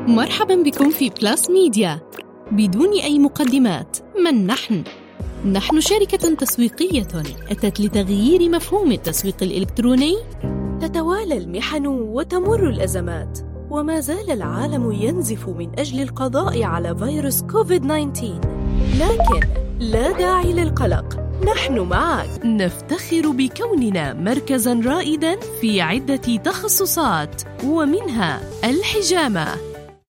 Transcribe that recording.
مرحبا بكم في بلاس ميديا. بدون أي مقدمات، من نحن؟ نحن شركة تسويقية أتت لتغيير مفهوم التسويق الإلكتروني. تتوالى المحن وتمر الأزمات، وما زال العالم ينزف من أجل القضاء على فيروس كوفيد-19، لكن لا داعي للقلق، نحن معك. نفتخر بكوننا مركزاً رائداً في عدة تخصصات، ومنها الحجامة،